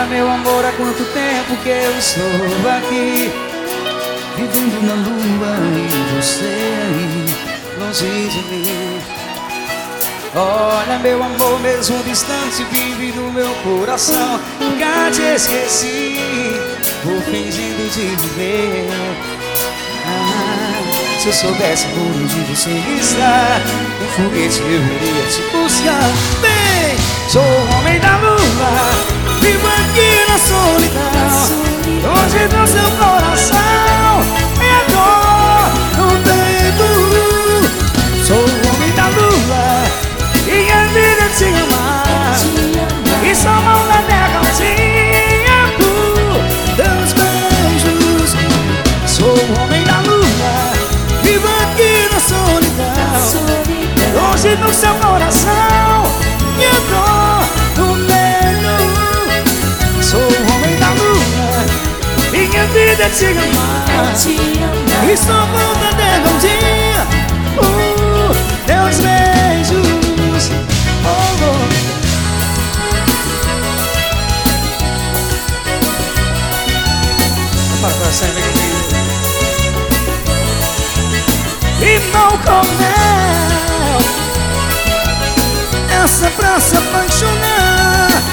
Olha, meu amor, há quanto tempo que eu estou aqui, vivendo na lua e você aí, longe de mim. Olha, meu amor, mesmo distante, vive no meu coração. Nunca te esqueci, vou fingindo de viver. Se eu soubesse por onde você está, um foguete eu iria te buscar. Bem, sou o homem da lua, vivo aqui na solidão, longe do seu coração, é dor no peito. Sou o homem da lua, e a vida te amar, e só mão na terra tempo dos beijos. Sou o homem da lua, vivo aqui na solidão, longe do seu coração, e a dor no peito. Sou o homem da lua, e minha vida é te amar, e só volta até um dia teus beijos. Oh, oh. Para coração, vem comigo. Limão com mel, essa pra se apaixonar.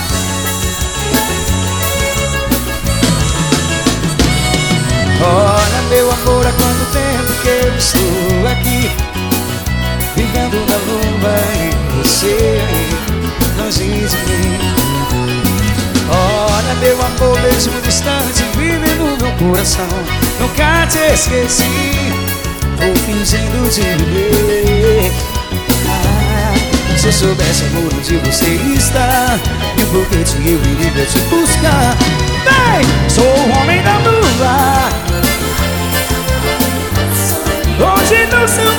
Olha, meu amor, há quanto tempo que eu estou aqui, vivendo na lua e você longe de mim. Olha, meu amor, mesmo distante, vive no meu coração. Nunca te esqueci, vou fingindo de viver. Se eu soubesse, amor, onde você está, e o foguete eu iria te buscar. Bem, sou o homem da lua, longe do seu